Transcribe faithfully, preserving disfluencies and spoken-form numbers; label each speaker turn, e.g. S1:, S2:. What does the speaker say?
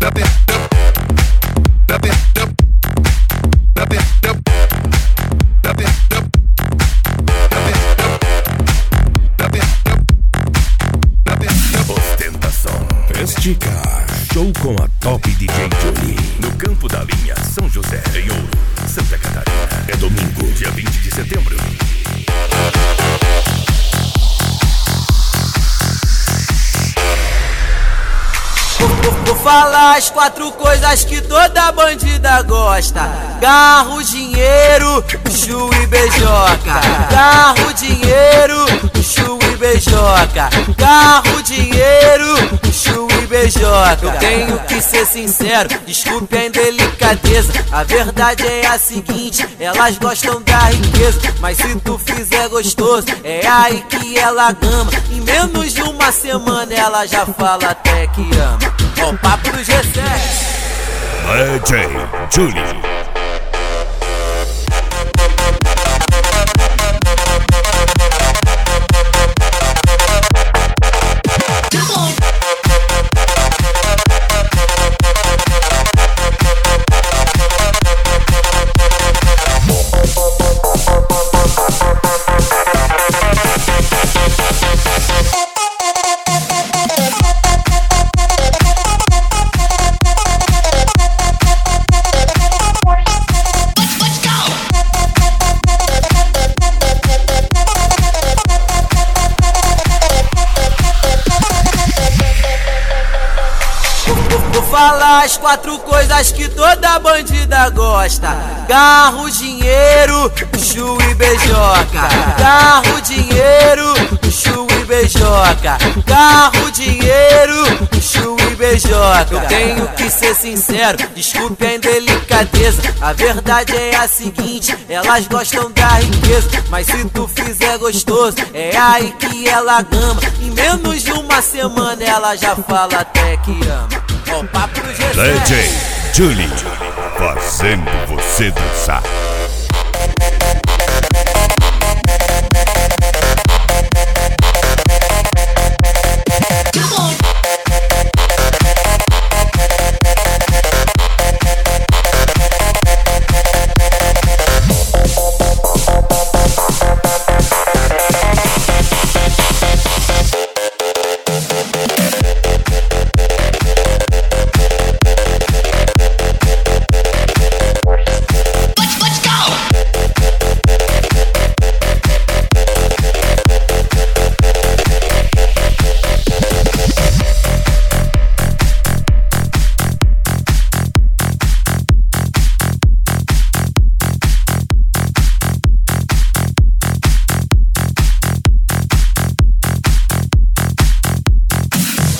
S1: Estica, show com a Top D J Julie. No Campo da Linha, São José, em Ouro, Santa Catarina. É domingo, dia vinte de setembro.
S2: Vou, vou, vou falar as quatro coisas que toda bandida gosta: carro, dinheiro, chu e beijoca. Carro, dinheiro, chu e beijoca. Carro, dinheiro, chu e beijoca. Eu tenho que ser sincero, desculpe a indelicadeza. A verdade é a seguinte: elas gostam da riqueza, mas se tu fizer gostoso, é aí que ela gama. Em menos de uma semana ela já fala até que ama. Ó, o papo do G sete.
S1: D J Julie.
S2: Vou falar as quatro coisas que toda bandida gosta: carro, dinheiro, chu e beijoca. Carro, dinheiro, chu e beijoca. Carro, dinheiro, chu e beijoca. Eu tenho que ser sincero, desculpe a indelicadeza. A verdade é a seguinte: elas gostam da riqueza, mas se tu fizer gostoso, é aí que ela gama. Em menos de uma semana ela já fala até que ama. Ó, o papo do G sete.
S1: D J Julie, fazendo você dançar.